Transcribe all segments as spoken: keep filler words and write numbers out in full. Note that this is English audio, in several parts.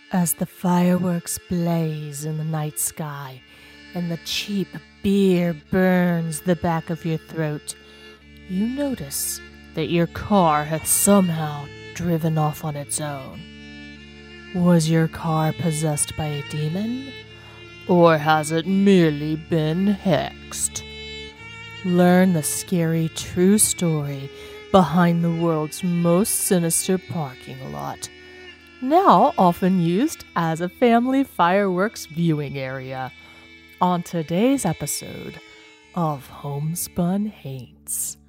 As the fireworks blaze in the night sky and the cheap beer burns the back of your throat, you notice that your car has somehow driven off on its own. Was your car possessed by a demon? Or has it merely been hexed? Learn the scary true story behind the world's most sinister parking lot, now often used as a family fireworks viewing area, on today's episode of Homespun Haints.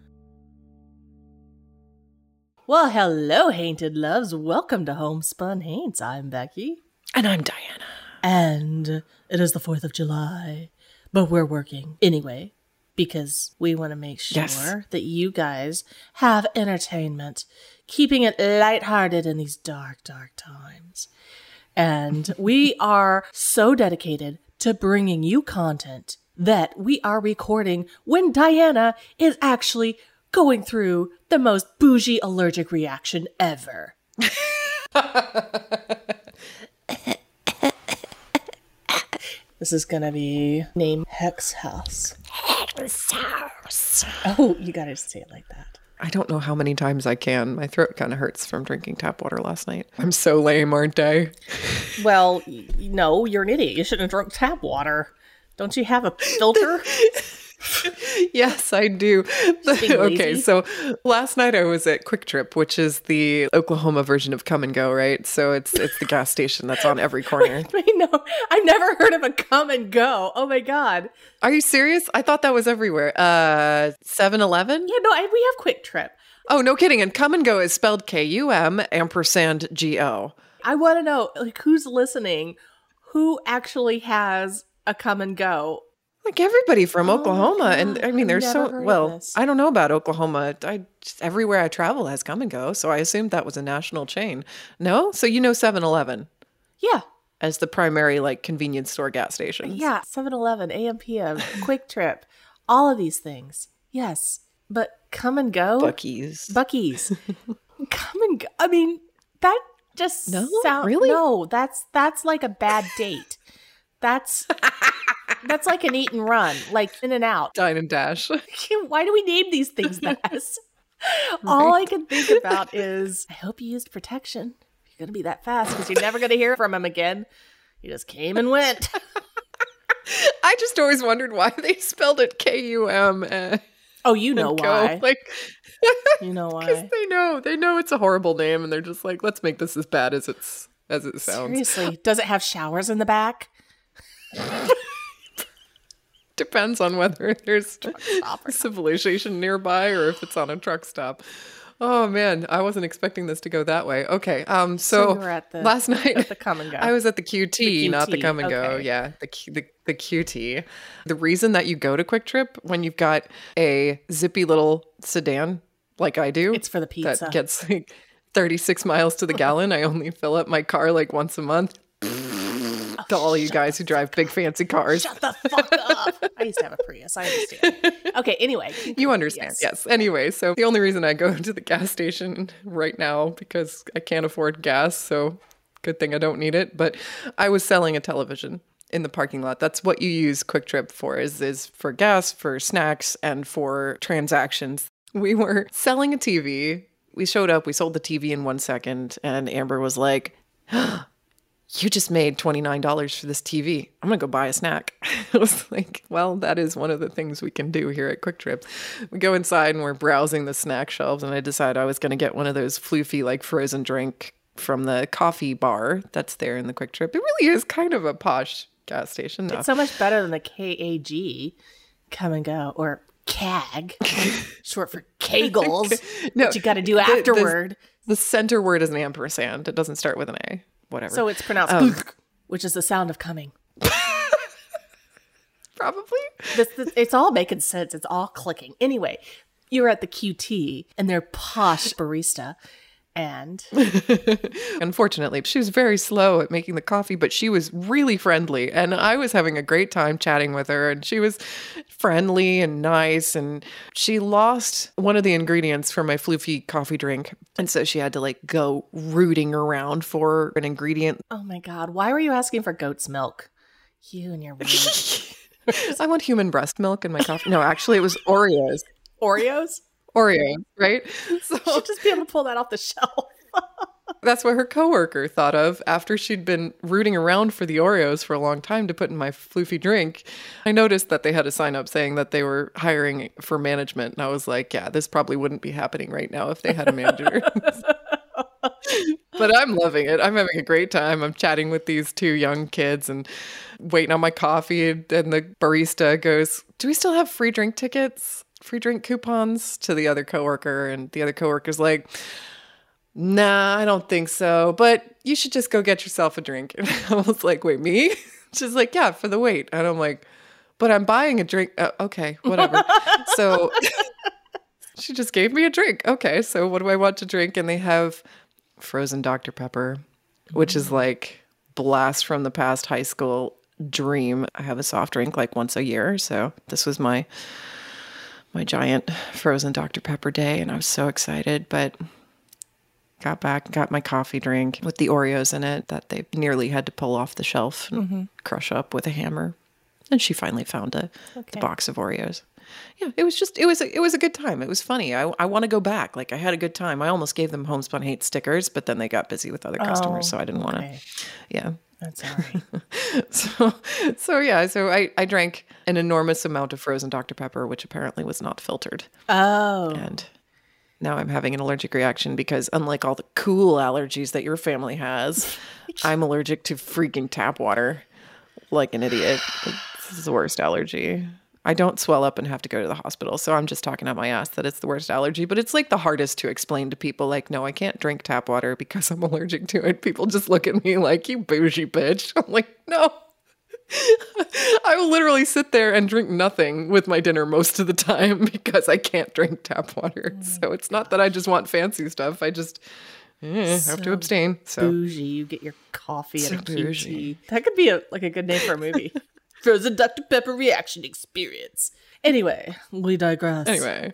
Well, hello, Hainted Loves. Welcome to Homespun Haints. I'm Becky. And I'm Diana. And it is the fourth of July, but we're working anyway because we want to make sure yes. that you guys have entertainment, keeping it lighthearted in these dark, dark times. And we are so dedicated to bringing you content that we are recording when Diana is actually going through the most bougie allergic reaction ever. This is going to be named Hex House. Hex House. Oh, you got to say it like that. I don't know how many times I can. My throat kind of hurts from drinking tap water last night. I'm so lame, aren't I? Well, y- no, you're an idiot. You shouldn't have drunk tap water. Don't you have a filter? Yes, I do. Okay, so last night I was at Quick Trip, which is the Oklahoma version of Come and Go, right? So it's it's the gas station that's on every corner. Wait, wait, no, I've never heard of a Come and Go. Oh my God. Are you serious? I thought that was everywhere. Uh, seven eleven? Yeah, no, I, we have Quick Trip. Oh, no kidding. And Come and Go is spelled K U M ampersand G O. I want to know, like, who's listening? Who actually has a Come and Go? Like everybody from oh Oklahoma. And I mean, there's so, well, this. I don't know about Oklahoma. I just, everywhere I travel has Come and Go. So I assumed that was a national chain. No? So you know seven eleven? Yeah. As the primary, like, convenience store gas station. Yeah. seven eleven, A M P M, Quick Trip, all of these things. Yes. But Come and Go? Buc-ee's. Buc-ee's. Come and Go. I mean, that just no, sounds, really? No, that's, that's like a bad date. That's... That's like an eat and run, like in and out. Dine and dash. Why do we name these things that? Right. All I can think about is, I hope you used protection. You're going to be that fast because you're never going to hear from him again. He just came and went. I just always wondered why they spelled it K U M. Uh, oh, you know why. Like, you know why. Because they know. They know it's a horrible name and they're just like, let's make this as bad as it's as it sounds. Seriously. Does it have showers in the back? Depends on whether there's civilization nearby or if it's on a truck stop. Oh man, I wasn't expecting this to go that way. Okay, um, so, so you were at the, last night at the Come and Go. I was at the Q T, the Q T not the Come and Go. Okay. Yeah, the, the the Q T. The reason that you go to Quick Trip when you've got a zippy little sedan like I do, it's for the pizza that gets like thirty-six miles to the gallon. I only fill up my car like once a month. To all you guys who drive big fancy cars. Shut the fuck up. I used to have a Prius. I understand. Okay, anyway. You understand. Yes. yes. Anyway, so the only reason I go to the gas station right now because I can't afford gas. So good thing I don't need it. But I was selling a television in the parking lot. That's what you use Quick Trip for, is, is for gas, for snacks, and for transactions. We were selling a T V. We showed up. We sold the T V in one second. And Amber was like, you just made twenty-nine dollars for this T V. I'm going to go buy a snack. I was like, well, that is one of the things we can do here at Quick Trip. We go inside and we're browsing the snack shelves, and I decided I was going to get one of those floofy, like, frozen drink from the coffee bar that's there in the Quick Trip. It really is kind of a posh gas station. It's so much better than the K A G, Come and Go, or C A G, short for Kegels, no, what you got to do afterward. The, the center word is an ampersand. It doesn't start with an A. Whatever. So it's pronounced um, which is the sound of coming. Probably. This, this, it's all making sense. It's all clicking. Anyway, you're at the Q T and they're posh barista. And? Unfortunately, she was very slow at making the coffee, but she was really friendly. And I was having a great time chatting with her. And she was friendly and nice. And she lost one of the ingredients for my floofy coffee drink. And so she had to like go rooting around for an ingredient. Oh my God. Why were you asking for goat's milk? You and your weird. I want human breast milk in my coffee. No, actually, it was Oreos. Oreos? Oreos, right? So You should just be able to pull that off the shelf. that's what her coworker thought of after she'd been rooting around for the Oreos for a long time to put in my floofy drink. I noticed that they had a sign up saying that they were hiring for management. And I was like, yeah, this probably wouldn't be happening right now if they had a manager. But I'm loving it. I'm having a great time. I'm chatting with these two young kids and waiting on my coffee. And the barista goes, do we still have free drink tickets? Free drink coupons to the other coworker. And the other coworker's like, nah, I don't think so. But you should just go get yourself a drink. And I was like, wait, me? She's like, yeah, for the wait. And I'm like, but I'm buying a drink. Uh, okay, whatever. So she just gave me a drink. Okay, so what do I want to drink? And they have frozen Doctor Pepper, which is like blast from the past high school dream. I have a soft drink like once a year. So this was my my giant frozen Doctor Pepper day. And I was so excited, but got back, got my coffee drink with the Oreos in it that they nearly had to pull off the shelf and mm-hmm. crush up with a hammer. And she finally found a Okay. the box of Oreos. Yeah, it was just, it was, a, it was a good time. It was funny. I, I want to go back. Like I had a good time. I almost gave them Homespun Hate stickers, but then they got busy with other customers. Oh, so I didn't want to, okay. yeah. That's all right. So, so yeah, so I, I drank an enormous amount of frozen Doctor Pepper, which apparently was not filtered. Oh. And now I'm having an allergic reaction because unlike all the cool allergies that your family has, I'm allergic to freaking tap water like an idiot. This is the worst allergy. I don't swell up and have to go to the hospital. So I'm just talking out my ass that it's the worst allergy. But it's like the hardest to explain to people. Like, no, I can't drink tap water because I'm allergic to it. People just look at me like, you bougie bitch. I'm like, no. I will literally sit there and drink nothing with my dinner most of the time because I can't drink tap water. Oh, so it's not that I just want fancy stuff. I just eh, So have to abstain. So bougie. You get your coffee So and a cute bougie. tea. That could be a like a good name for a movie. Frozen Doctor Pepper reaction experience. Anyway, we digress. anyway.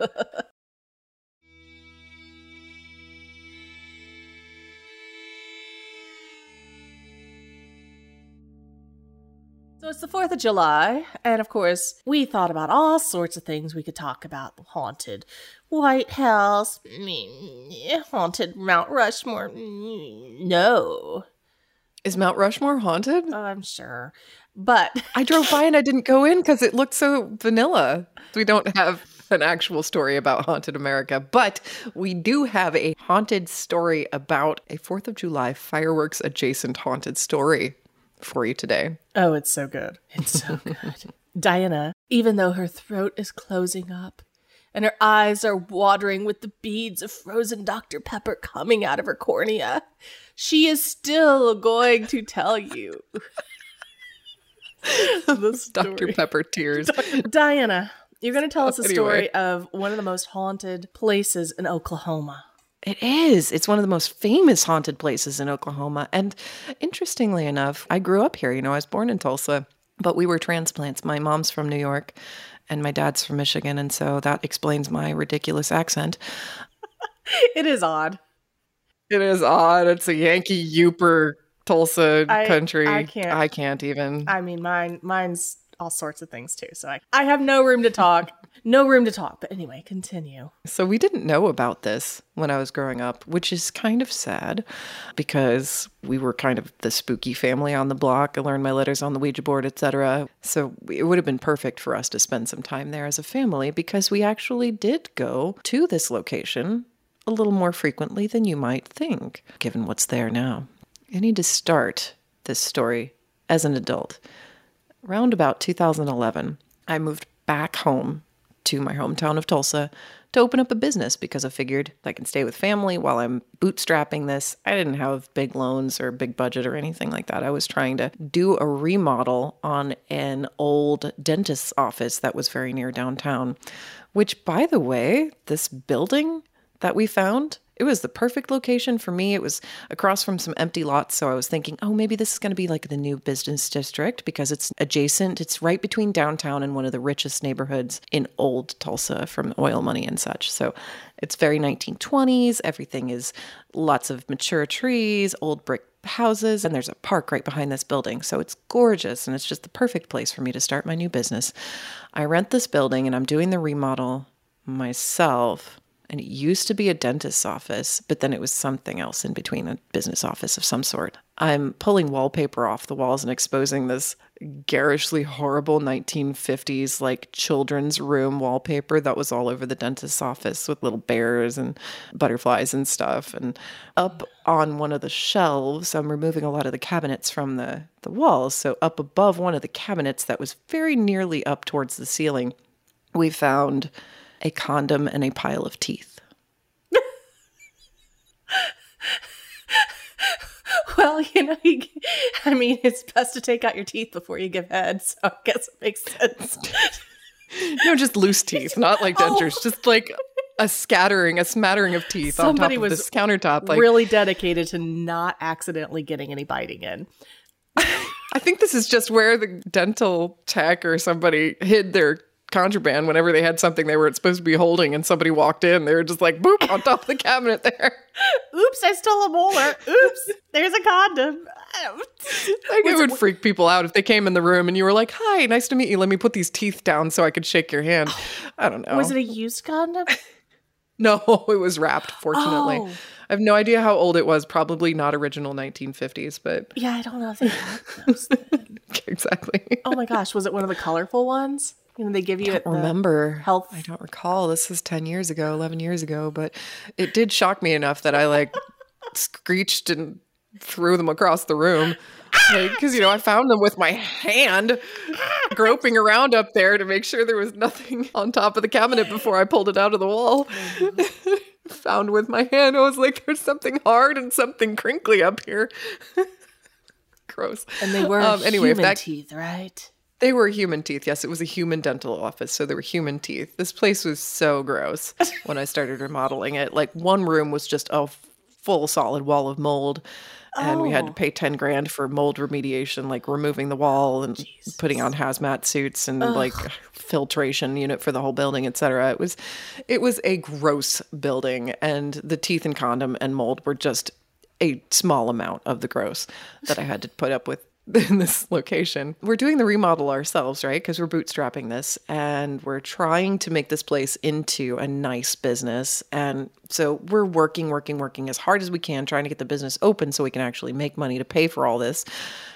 So it's the fourth of July, and of course, we thought about all sorts of things we could talk about. Haunted White House, mm, haunted Mount Rushmore. mm, No, Is Mount Rushmore haunted? I'm sure. But I drove by and I didn't go in because it looked so vanilla. We don't have an actual story about haunted America, but we do have a haunted story about a fourth of July fireworks adjacent haunted story for you today. oh, it's so good. It's so good. Diana, even though her throat is closing up and her eyes are watering with the beads of frozen Doctor Pepper coming out of her cornea, she is still going to tell you the story. Doctor Pepper tears. Diana, you're going to tell us a Anyway. story of one of the most haunted places in Oklahoma. It is. It's one of the most famous haunted places in Oklahoma. And interestingly enough, I grew up here. You know, I was born in Tulsa, but we were transplants. My mom's from New York and my dad's from Michigan. And so that explains my ridiculous accent. It is odd. It is odd. It's a Yankee Youper Tulsa I- country. I can't- I can't even. I mean, mine, mine's all sorts of things too. So I, I have no room to talk. No room to talk. But anyway, continue. So we didn't know about this when I was growing up, which is kind of sad because we were kind of the spooky family on the block. I learned my letters on the Ouija board, et cetera. So it would have been perfect for us to spend some time there as a family because we actually did go to this location a little more frequently than you might think, given what's there now. I need to start this story as an adult. Around about two thousand eleven, I moved back home to my hometown of Tulsa to open up a business because I figured I can stay with family while I'm bootstrapping this. I didn't have big loans or big budget or anything like that. I was trying to do a remodel on an old dentist's office that was very near downtown, which, by the way, this building that we found It was the perfect location for me. It was across from some empty lots. So I was thinking, oh, maybe this is going to be like the new business district because it's adjacent. It's right between downtown and one of the richest neighborhoods in old Tulsa from oil money and such. So it's very nineteen twenties. Everything is lots of mature trees, old brick houses, and there's a park right behind this building. So it's gorgeous, and it's just the perfect place for me to start my new business. I rent this building, and I'm doing the remodel myself. And it used to be a dentist's office, but then it was something else in between, a business office of some sort. I'm pulling wallpaper off the walls and exposing this garishly horrible nineteen fifties like children's room wallpaper that was all over the dentist's office with little bears and butterflies and stuff. And up on one of the shelves, I'm removing a lot of the cabinets from the, the walls. So up above one of the cabinets that was very nearly up towards the ceiling, we found a condom and a pile of teeth. Well, you know, you, I mean, it's best to take out your teeth before you give head, so I guess it makes sense. No, just loose teeth, not like dentures, oh. Just like a scattering, a smattering of teeth Somebody on top of was this countertop. Like, really dedicated to not accidentally getting any biting in. I think this is just where the dental tech or somebody hid their contraband whenever they had something they weren't supposed to be holding and somebody walked in. They were just like, boop, on top of the cabinet there. Oops, I stole a molar. Oops, there's a condom. Like it would freak people out if they came in the room and you were like, hi, nice to meet you. Let me put these teeth down so I could shake your hand. I don't know. Was it a used condom? No, it was wrapped, fortunately. Oh. I have no idea how old it was. Probably not original nineteen fifties, but... Yeah, I don't know if they had those then. Exactly. Oh my gosh, was it one of the colorful ones? You know, they give you I don't remember. Health. I don't recall. This was ten years ago, eleven years ago, but it did shock me enough that I like screeched and threw them across the room. Because, like, you know, I found them with my hand groping around up there to make sure there was nothing on top of the cabinet before I pulled it out of the wall. Mm-hmm. Found with my hand. I was like, there's something hard and something crinkly up here. Gross. And they were um, anyway, human that, teeth, right? They were human teeth. Yes, it was a human dental office, so there were human teeth. This place was so gross when I started remodeling it. Like, one room was just a full solid wall of mold, and oh. we had to pay ten grand for mold remediation, like removing the wall and Jesus. Putting on hazmat suits and Ugh. Like filtration unit for the whole building, et cetera. It was, it was a gross building, and the teeth and condom and mold were just a small amount of the gross that I had to put up with in this location. We're doing the remodel ourselves, right? Because we're bootstrapping this and we're trying to make this place into a nice business. And so we're working, working, working as hard as we can, trying to get the business open so we can actually make money to pay for all this.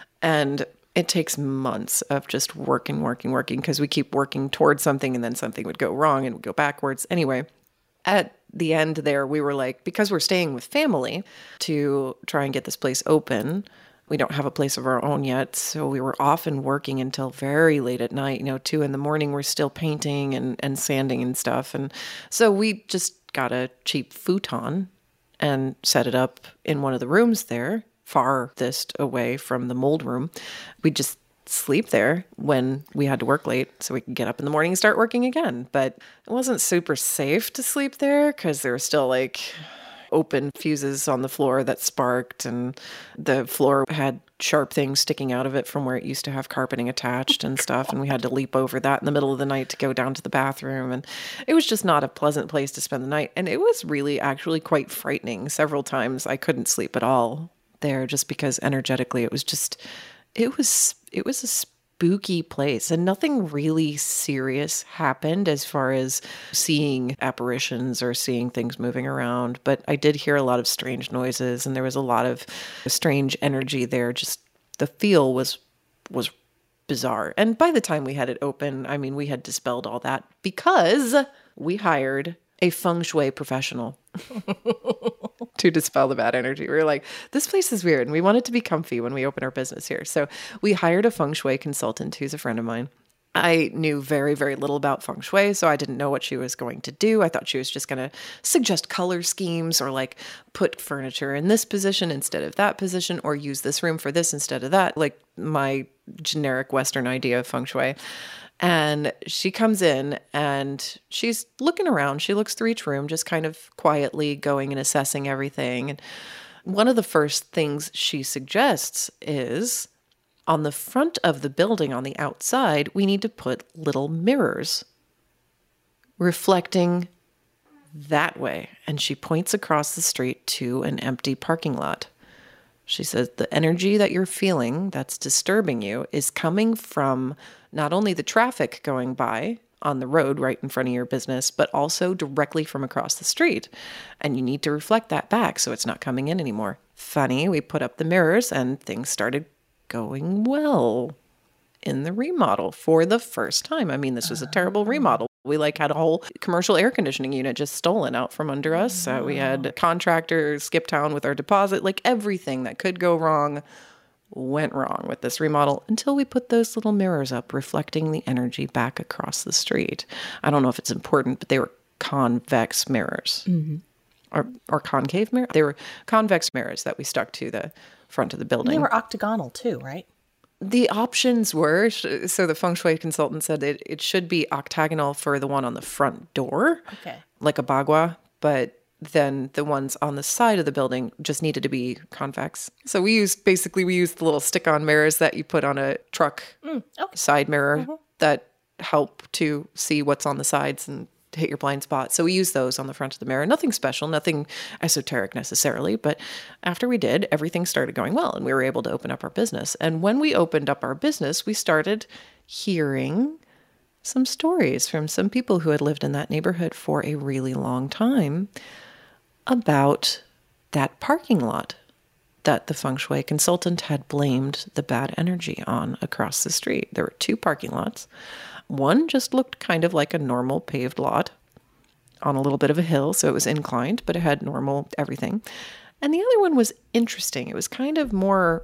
And it takes months of just working, working, working, because we keep working towards something and then something would go wrong and would go backwards. Anyway, at the end there, we were like, because we're staying with family to try and get this place open, we don't have a place of our own yet, so we were often working until very late at night. You know, two in the morning, we're still painting and, and sanding and stuff. And so we just got a cheap futon and set it up in one of the rooms there, farthest away from the mold room. We just sleep there when we had to work late so we could get up in the morning and start working again. But it wasn't super safe to sleep there because there were still like open fuses on the floor that sparked, and the floor had sharp things sticking out of it from where it used to have carpeting attached and stuff, and we had to leap over that in the middle of the night to go down to the bathroom, and it was just not a pleasant place to spend the night. And it was really actually quite frightening. Several times I couldn't sleep at all there just because energetically it was just it was it was a spooky place, and nothing really serious happened as far as seeing apparitions or seeing things moving around. But I did hear a lot of strange noises, and there was a lot of strange energy there. Just the feel was was bizarre. And by the time we had it open, I mean, we had dispelled all that because we hired a feng shui professional to dispel the bad energy. We were like, this place is weird, and we want it to be comfy when we open our business here. So we hired a feng shui consultant who's a friend of mine. I knew very, very little about feng shui, so I didn't know what she was going to do. I thought she was just going to suggest color schemes or like put furniture in this position instead of that position, or use this room for this instead of that, like my generic Western idea of feng shui. And she comes in and she's looking around. She looks through each room, just kind of quietly going and assessing everything. And one of the first things she suggests is on the front of the building on the outside, we need to put little mirrors reflecting that way. And she points across the street to an empty parking lot. She says the energy that you're feeling that's disturbing you is coming from not only the traffic going by on the road right in front of your business, but also directly from across the street. And you need to reflect that back so it's not coming in anymore. Funny, we put up the mirrors and things started going well in the remodel for the first time. I mean, this was a terrible remodel. We like had a whole commercial air conditioning unit just stolen out from under us. Uh, we had contractors skip town with our deposit. Like everything that could go wrong went wrong with this remodel until we put those little mirrors up reflecting the energy back across the street. I don't know if it's important, but they were convex mirrors. Mm-hmm. Or, or concave mirrors. They were convex mirrors that we stuck to the front of the building. They were octagonal too, right? The options were, so the feng shui consultant said that it should be octagonal for the one on the front door, okay, like a bagua, but then the ones on the side of the building just needed to be convex. So we used, basically we used the little stick-on mirrors that you put on a truck mm, okay. side mirror mm-hmm. that help to see what's on the sides and to hit your blind spot. So we use those on the front of the mirror. Nothing special, nothing esoteric necessarily. But after we did, everything started going well and we were able to open up our business. And when we opened up our business, we started hearing some stories from some people who had lived in that neighborhood for a really long time about that parking lot that the feng shui consultant had blamed the bad energy on across the street. There were two parking lots. One just looked kind of like a normal paved lot on a little bit of a hill, so it was inclined, but it had normal everything. And the other one was interesting. It was kind of more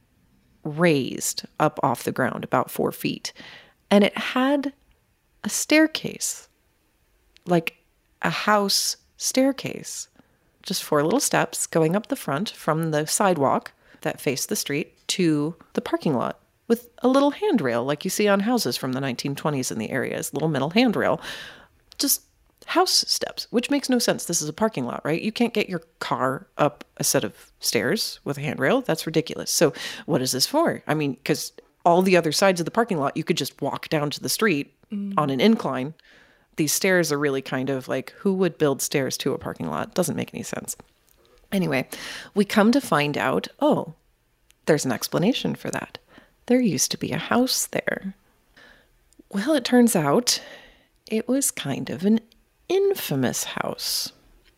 raised up off the ground, about four feet. And it had a staircase, like a house staircase, just four little steps going up the front from the sidewalk that faced the street to the parking lot, with a little handrail like you see on houses from the nineteen twenties in the areas, little metal handrail, just house steps, which makes no sense. This is a parking lot, right? You can't get your car up a set of stairs with a handrail. That's ridiculous. So what is this for? I mean, because all the other sides of the parking lot, you could just walk down to the street mm. on an incline. These stairs are really kind of like, who would build stairs to a parking lot? Doesn't make any sense. Anyway, we come to find out, oh, there's an explanation for that. There used to be a house there. Well, it turns out it was kind of an infamous house.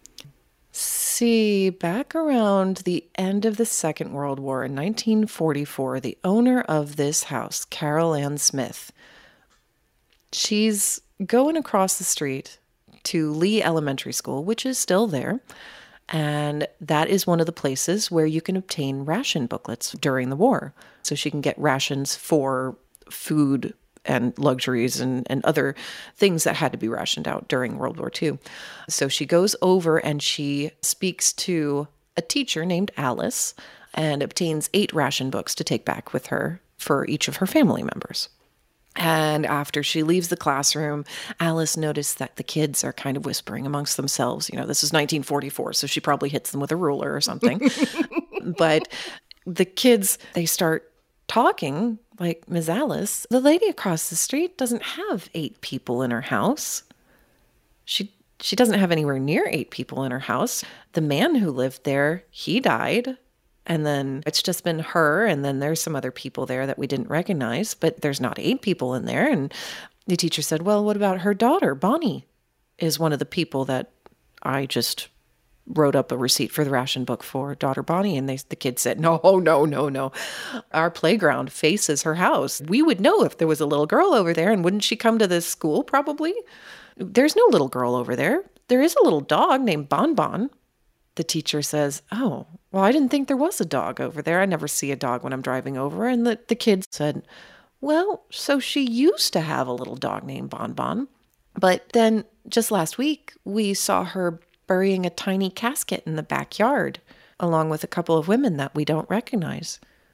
See, back around the end of the Second World War in nineteen forty-four, the owner of this house, Carol Ann Smith, she's going across the street to Lee Elementary School, which is still there. And that is one of the places where you can obtain ration booklets during the war. So she can get rations for food and luxuries and, and other things that had to be rationed out during World War Two. So she goes over and she speaks to a teacher named Alice and obtains eight ration books to take back with her for each of her family members. And after she leaves the classroom, Alice noticed that the kids are kind of whispering amongst themselves. You know, this is nineteen forty-four, so she probably hits them with a ruler or something. But the kids, they start talking like, Miz Alice, the lady across the street doesn't have eight people in her house. She she doesn't have anywhere near eight people in her house. The man who lived there, he died. And then it's just been her, and then there's some other people there that we didn't recognize, but there's not eight people in there. And the teacher said, well, what about her daughter? Bonnie is one of the people that I just wrote up a receipt for the ration book for, daughter Bonnie. And they, the kid said, no, no, no, no. Our playground faces her house. We would know if there was a little girl over there, and wouldn't she come to this school probably? There's no little girl over there. There is a little dog named Bon Bon. The teacher says, oh, well, I didn't think there was a dog over there. I never see a dog when I'm driving over. And the, the kid said, well, so she used to have a little dog named Bon Bon. But then just last week, we saw her burying a tiny casket in the backyard, along with a couple of women that we don't recognize.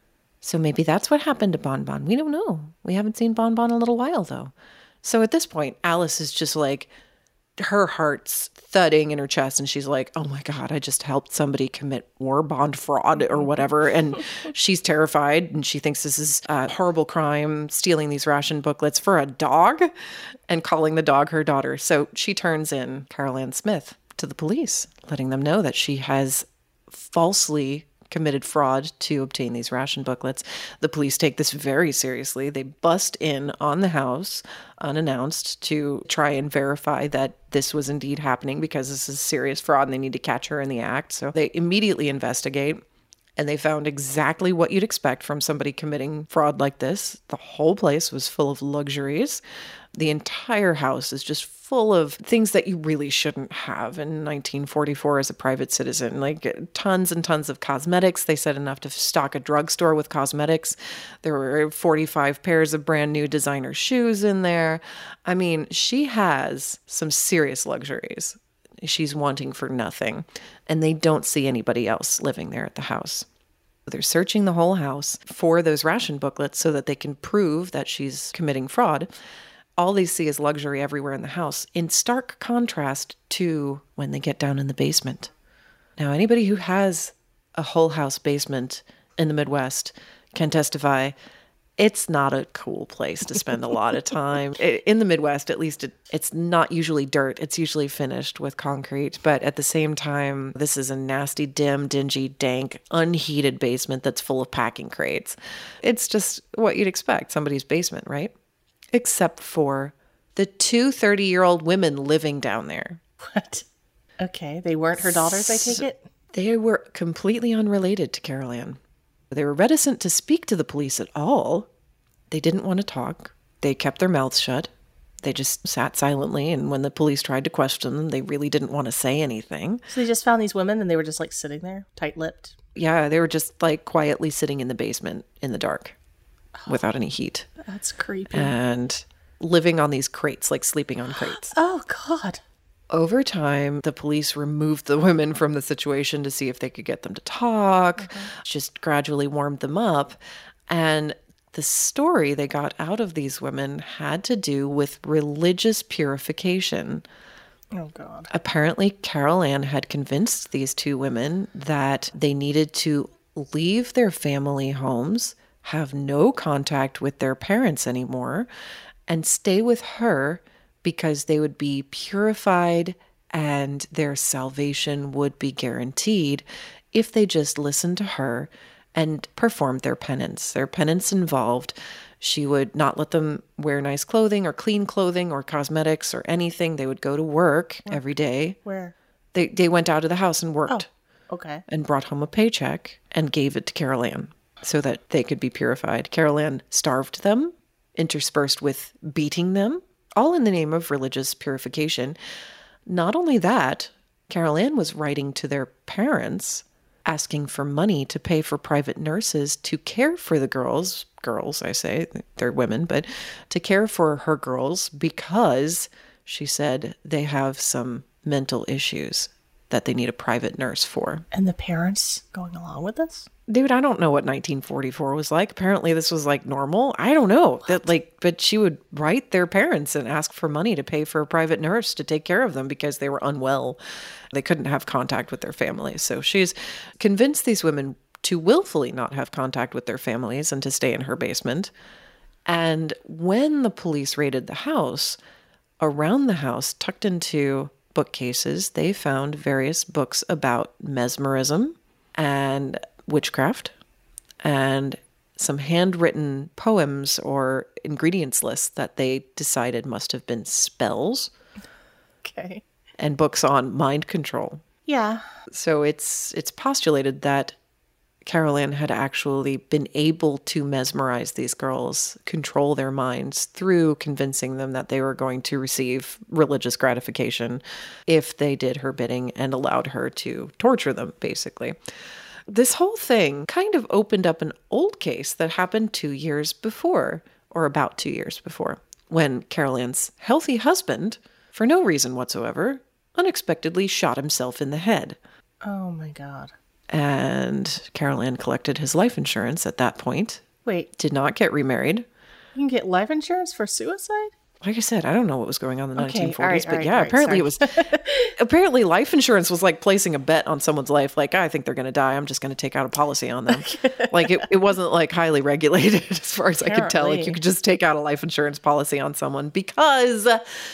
So maybe that's what happened to Bon Bon. We don't know. We haven't seen Bon Bon in a little while, though. So at this point, Alice is just like, her heart's thudding in her chest, and she's like, oh my God, I just helped somebody commit war bond fraud or whatever. And she's terrified, and she thinks this is a horrible crime, stealing these ration booklets for a dog and calling the dog her daughter. So she turns in Carol Ann Smith to the police, letting them know that she has falsely committed fraud to obtain these ration booklets. The police take this very seriously. They bust in on the house unannounced to try and verify that this was indeed happening, because this is serious fraud and they need to catch her in the act. So they immediately investigate, and they found exactly what you'd expect from somebody committing fraud like this. The whole place was full of luxuries. The entire house is just full of things that you really shouldn't have in nineteen forty-four as a private citizen, like tons and tons of cosmetics. They said enough to stock a drugstore with cosmetics. There were forty-five pairs of brand new designer shoes in there. I mean, she has some serious luxuries. She's wanting for nothing, and they don't see anybody else living there at the house. They're searching the whole house for those ration booklets so that they can prove that she's committing fraud. All they see is luxury everywhere in the house, in stark contrast to when they get down in the basement. Now, anybody who has a whole house basement in the Midwest can testify it's not a cool place to spend a lot of time. In the Midwest, at least, it, it's not usually dirt. It's usually finished with concrete. But at the same time, this is a nasty, dim, dingy, dank, unheated basement that's full of packing crates. It's just what you'd expect, somebody's basement, right? Except for the two thirty-year-old women living down there. What? Okay, they weren't her daughters, I take it? They were completely unrelated to Carol Ann. They were reticent to speak to the police at all. They didn't want to talk. They kept their mouths shut. They just sat silently, and when the police tried to question them, they really didn't want to say anything. So they just found these women, and they were just like sitting there, tight-lipped? Yeah, they were just like quietly sitting in the basement in the dark. Without any heat. That's creepy. And living on these crates, like sleeping on crates. Oh, God. Over time, the police removed the women from the situation to see if they could get them to talk, okay. Just gradually warmed them up. And the story they got out of these women had to do with religious purification. Oh, God. Apparently, Carol Ann had convinced these two women that they needed to leave their family homes, have no contact with their parents anymore, and stay with her because they would be purified and their salvation would be guaranteed if they just listened to her and performed their penance. Their penance involved she would not let them wear nice clothing or clean clothing or cosmetics or anything. They would go to work Where? every day. Where? They, they went out of the house and worked. Oh, okay. And brought home a paycheck and gave it to Carol Ann, so that they could be purified. Carol Ann starved them, interspersed with beating them, all in the name of religious purification. Not only that, Carol Ann was writing to their parents, asking for money to pay for private nurses to care for the girls. Girls, I say, they're women, but to care for her girls because, she said, they have some mental issues that they need a private nurse for. And the parents going along with this? Dude, I don't know what nineteen forty-four was like. Apparently this was like normal. I don't know. What? That like, but she would write their parents and ask for money to pay for a private nurse to take care of them because they were unwell. They couldn't have contact with their families. So she's convinced these women to willfully not have contact with their families and to stay in her basement. And when the police raided the house, around the house, tucked into bookcases, they found various books about mesmerism and witchcraft, and some handwritten poems or ingredients lists that they decided must have been spells. Okay. And books on mind control. Yeah. So it's it's postulated that Carol Ann had actually been able to mesmerize these girls, control their minds through convincing them that they were going to receive religious gratification if they did her bidding and allowed her to torture them, basically. This whole thing kind of opened up an old case that happened two years before, or about two years before, when Carol Ann's healthy husband, for no reason whatsoever, unexpectedly shot himself in the head. Oh my God. And Carol Ann collected his life insurance at that point. Wait, Did not get remarried. you can get life insurance for suicide? Like I said, I don't know what was going on in the Okay, nineteen forties, all right, but all right, yeah, all right, apparently sorry. it was, apparently life insurance was like placing a bet on someone's life. Like, I think they're going to die. I'm just going to take out a policy on them. Like it, it wasn't like highly regulated as far as I could tell. Like Apparently. you could just take out a life insurance policy on someone because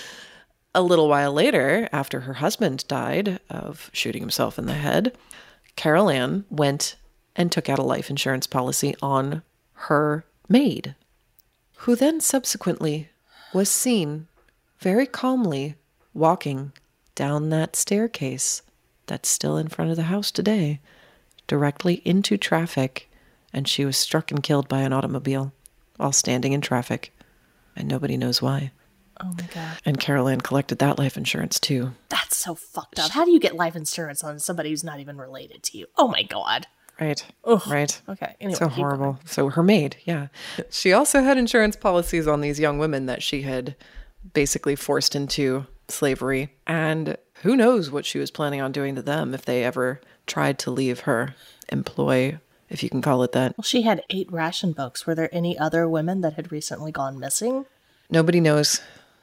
a little while later, after her husband died of shooting himself in the head, Carol Ann went and took out a life insurance policy on her maid, who then subsequently was seen very calmly walking down that staircase that's still in front of the house today, directly into traffic, and she was struck and killed by an automobile while standing in traffic, and nobody knows why. Oh my God. And Carol Ann collected that life insurance too. That's so fucked up. How do you get life insurance on somebody who's not even related to you? Oh my God. Right. Ugh. Right. Okay. Anyway, So keep going. horrible. So her maid, yeah. She also had insurance policies on these young women that she had basically forced into slavery. And who knows what she was planning on doing to them if they ever tried to leave her employ, if you can call it that. Well, she had eight ration books. Were there any other women that had recently gone missing? Nobody knows.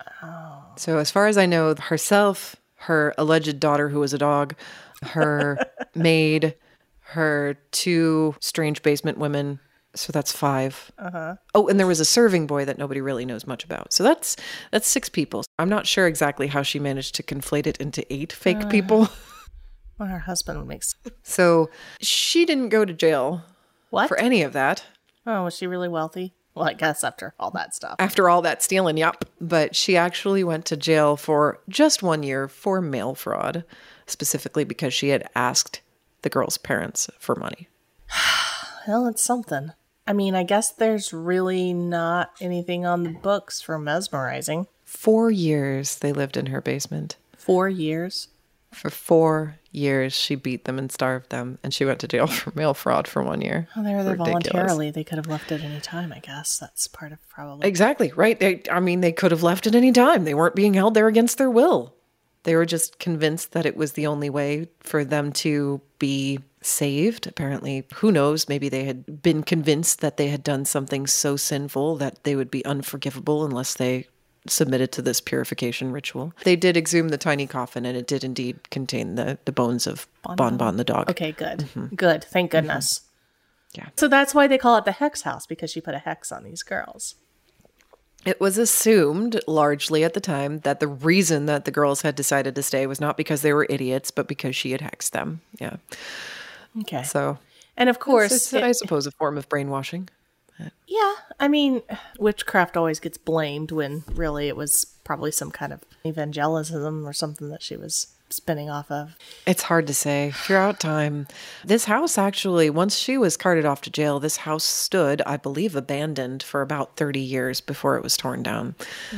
So as far as I know, herself, her alleged daughter who was a dog, her maid, her two strange basement women. So that's five. Uh-huh. Oh, and there was a serving boy that nobody really knows much about. So that's that's six people. I'm not sure exactly how she managed to conflate it into eight fake Uh. people. Well, her husband would make. s- So she didn't go to jail What? for any of that. Oh, was she really wealthy? Well, I guess after all that stuff. After all that stealing, yep. But she actually went to jail for just one year for mail fraud, specifically because she had asked the girl's parents for money. Well, it's something. I mean, I guess there's really not anything on the books for mesmerizing. Four years they lived in her basement. Four years. For four years, she beat them and starved them, and she went to jail for mail fraud for one year. Well, they were there Ridiculous. voluntarily. They could have left at any time, I guess. That's part of probably. Exactly, right? They, I mean, they could have left at any time. They weren't being held there against their will. They were just convinced that it was the only way for them to be saved. Apparently, who knows, maybe they had been convinced that they had done something so sinful that they would be unforgivable unless they submitted to this purification ritual. They did exhume the tiny coffin, and it did indeed contain the, the bones of Bon Bon the dog. Okay, good. Good. Thank goodness. Yeah. So that's why they call it the hex house, because she put a hex on these girls. It was assumed largely at the time that the reason that the girls had decided to stay was not because they were idiots, but because she had hexed them. Yeah. Okay. So, And of course, it's, it- I suppose, a form of brainwashing. yeah, I mean, witchcraft always gets blamed when really it was probably some kind of evangelism or something that she was spinning off of. It's hard to say. Throughout time, this house actually, once she was carted off to jail, this house stood, I believe, abandoned for about thirty years before it was torn down.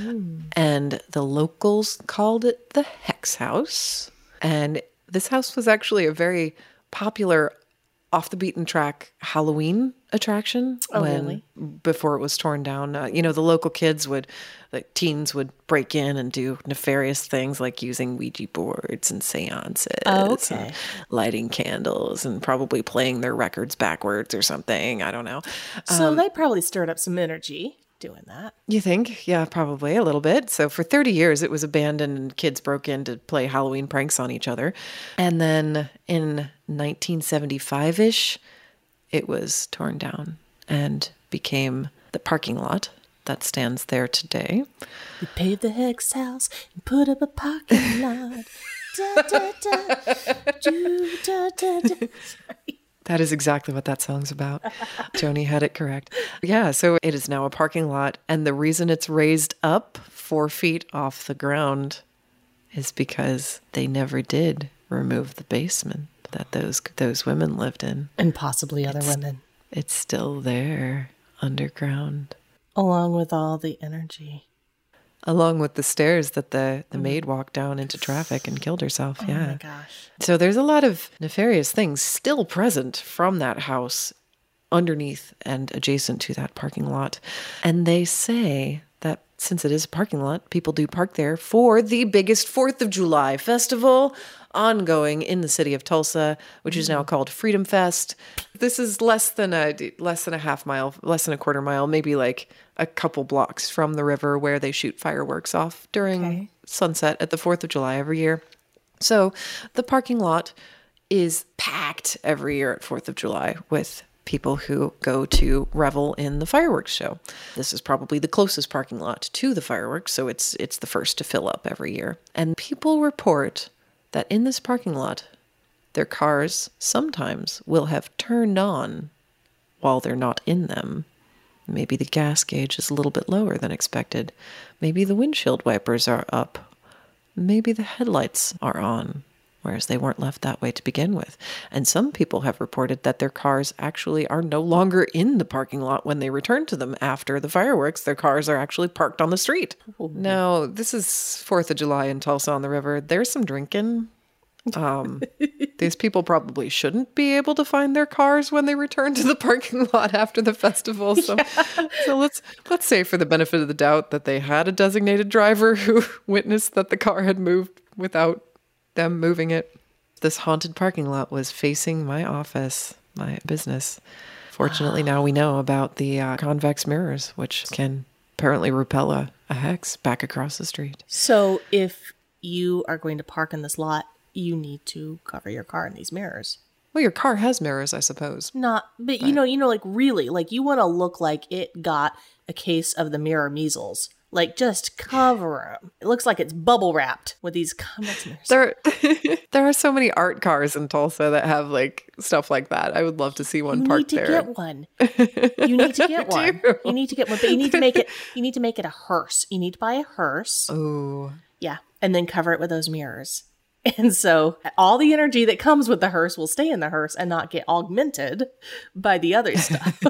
And the locals called it the Hex House. And this house was actually a very popular off the beaten track Halloween attraction. Oh, when, really? Before it was torn down. Uh, you know, the local kids would, like teens would break in and do nefarious things like using Ouija boards and seances. Oh, okay. And lighting candles and probably playing their records backwards or something. I don't know. So they probably stirred up some energy doing that. You think? Yeah, probably a little bit. So for thirty years, it was abandoned and kids broke in to play Halloween pranks on each other. And then in nineteen seventy-five-ish, it was torn down and became the parking lot that stands there today. We paved the hex house and put up a parking lot. Da, da, da, do, da, da, da. That is exactly what that song's about. Joni had it correct. Yeah, so it is now a parking lot. And the reason it's raised up four feet off the ground is because they never did remove the basement that those those women lived in. And possibly other women. It's still there underground, Along with all the energy. along with the stairs that the, the maid walked down into traffic and killed herself. Oh Yeah. my gosh. So there's a lot of nefarious things still present from that house underneath and adjacent to that parking lot. And they say that since it is a parking lot, people do park there for the biggest fourth of July festival ongoing in the city of Tulsa, which is now called Freedom Fest. This is less than a less than a half mile, less than a quarter mile, maybe like a couple blocks from the river where they shoot fireworks off during okay. sunset at the fourth of July every year. So the parking lot is packed every year at fourth of July with people who go to revel in the fireworks show. This is probably the closest parking lot to the fireworks, so it's it's the first to fill up every year. And people report that in this parking lot, their cars sometimes will have turned on while they're not in them. Maybe the gas gauge is a little bit lower than expected. Maybe the windshield wipers are up. Maybe the headlights are on, whereas they weren't left that way to begin with. And some people have reported that their cars actually are no longer in the parking lot when they return to them after the fireworks. Their cars are actually parked on the street. Ooh. Now, this is fourth of July in Tulsa on the river. There's some drinking. Um, these people probably shouldn't be able to find their cars when they return to the parking lot after the festival. So, yeah. so let's let's say for the benefit of the doubt that they had a designated driver who witnessed that the car had moved without them moving it. This haunted parking lot was facing my office, my business. Fortunately, now we know about the uh, convex mirrors, which can apparently repel a, a hex back across the street. So if you are going to park in this lot, you need to cover your car in these mirrors. Well, your car has mirrors, I suppose. Not, but, but you know, you know, like really, like you want to look like it got a case of the mirror measles. Like, just cover them. It looks like it's bubble wrapped with these convex mirrors. There, there are so many art cars in Tulsa that have, like, stuff like that. I would love to see one you parked there. You need to there. get one. You need to get one. You need to get one. But you need to make it, you need to make it a hearse. You need to buy a hearse. Oh. Yeah. And then cover it with those mirrors. And so all the energy that comes with the hearse will stay in the hearse and not get augmented by the other stuff.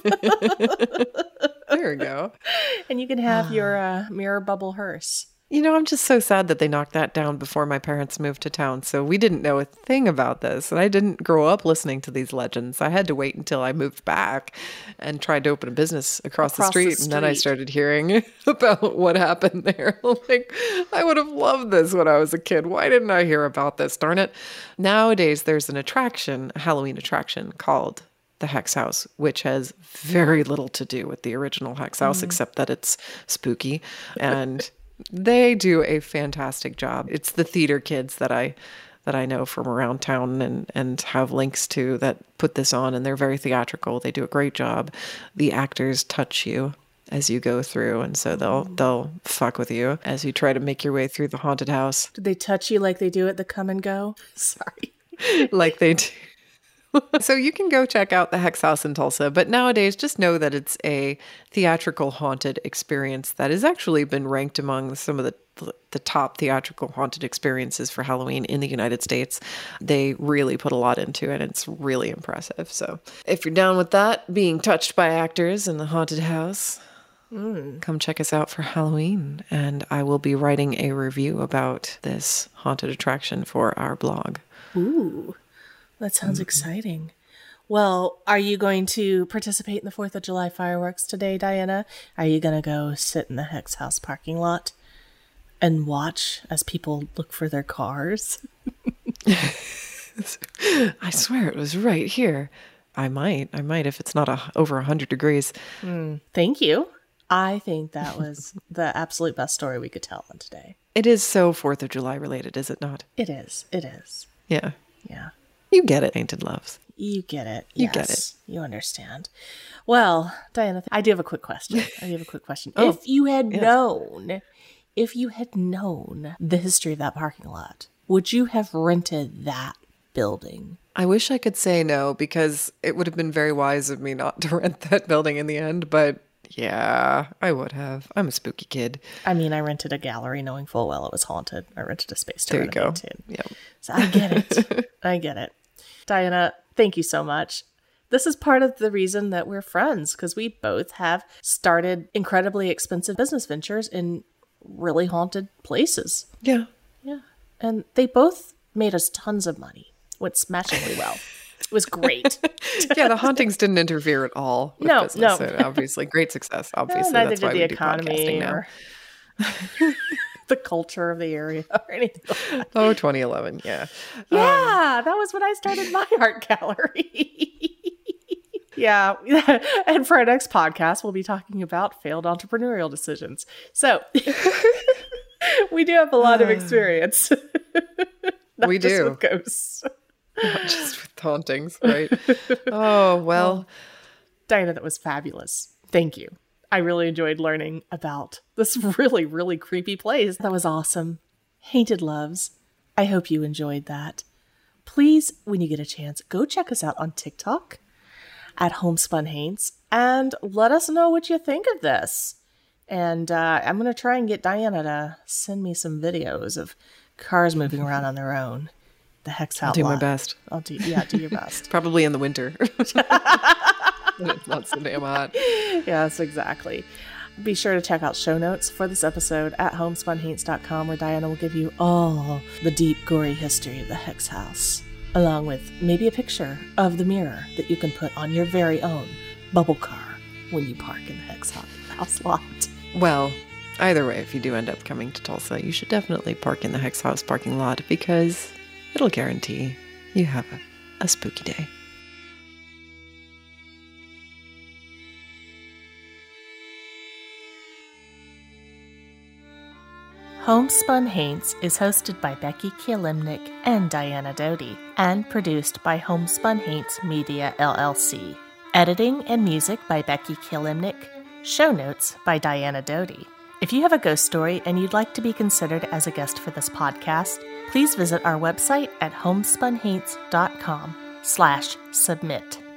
There we go. And you can have your uh, mirror bubble hearse. You know, I'm just so sad that they knocked that down before my parents moved to town. So we didn't know a thing about this. And I didn't grow up listening to these legends. I had to wait until I moved back and tried to open a business across, across the, street, the street. And then I started hearing about what happened there. Like, I would have loved this when I was a kid. Why didn't I hear about this? Darn it. Nowadays, there's an attraction, a Halloween attraction called the Hex House, which has very little to do with the original Hex House, mm. except that it's spooky. And they do a fantastic job. It's the theater kids that I that I know from around town and, and have links to that put this on, and they're very theatrical. They do a great job. The actors touch you as you go through, and so they'll they'll fuck with you as you try to make your way through the haunted house. Did they touch you like they do at the Come and Go? Sorry. Like they do. So you can go check out the Hex House in Tulsa, but nowadays just know that it's a theatrical haunted experience that has actually been ranked among some of the the top theatrical haunted experiences for Halloween in the United States. They really put a lot into it. It's really impressive. So if you're down with that, being touched by actors in the haunted house, mm. come check us out for Halloween. And I will be writing a review about this haunted attraction for our blog. Ooh. That sounds mm-hmm. exciting. Well, are you going to participate in the fourth of July fireworks today, Diana? Are you going to go sit in the Hex House parking lot and watch as people look for their cars? I swear it was right here. I might. I might if it's not a, over one hundred degrees. Mm, thank you. I think that was the absolute best story we could tell on today. It is so fourth of July related, is it not? It is. It is. Yeah. Yeah. You get it, Painted Loves. You get it. You yes, get it. You understand. Well, Diana, I do have a quick question. I do have a quick question. oh, if you had yes. known, if you had known the history of that parking lot, would you have rented that building? I wish I could say no, because it would have been very wise of me not to rent that building in the end, but yeah, I would have. I'm a spooky kid. I mean, I rented a gallery knowing full well it was haunted. I rented a space to there you go. Yep. So I get it. I get it. Diana, thank you so much. This is part of the reason that we're friends, because we both have started incredibly expensive business ventures in really haunted places. Yeah. Yeah. And they both made us tons of money. Went smashingly well. It was great. Yeah, the hauntings didn't interfere at all with No, business. no. So obviously, great success. Obviously, Neither that's did why the we do economy podcasting now. or the culture of the area or anything like that. Oh, twenty eleven, yeah. Yeah, that was when I started my art gallery. Yeah. And for our next podcast, we'll be talking about failed entrepreneurial decisions. So we do have a lot of experience. Not We just do. with ghosts. Not just with hauntings, right? Oh, well. Diana, that was fabulous. Thank you. I really enjoyed learning about this really, really creepy place. That was awesome. Haunted Loves. I hope you enjoyed that. Please, when you get a chance, go check us out on TikTok at Homespun Haints and let us know what you think of this. And uh, I'm going to try and get Diana to send me some videos of cars moving around on their own. The Hex I'll do my Outlaw. best. I'll do, yeah, do your best. Probably in the winter. When it's not so damn hot. Yes, exactly. Be sure to check out show notes for this episode at homespun haints dot com, where Diana will give you all the deep, gory history of the Hex House, along with maybe a picture of the mirror that you can put on your very own bubble car when you park in the Hex House lot. Well, either way, if you do end up coming to Tulsa, you should definitely park in the Hex House parking lot because it'll guarantee you have a, a spooky day. Homespun Haints is hosted by Becky Kielimnik and Diana Doty, and produced by Homespun Haints Media L L C. Editing and music by Becky Kielimnik. Show notes by Diana Doty. If you have a ghost story and you'd like to be considered as a guest for this podcast, please visit our website at homespun haints dot com slash submit.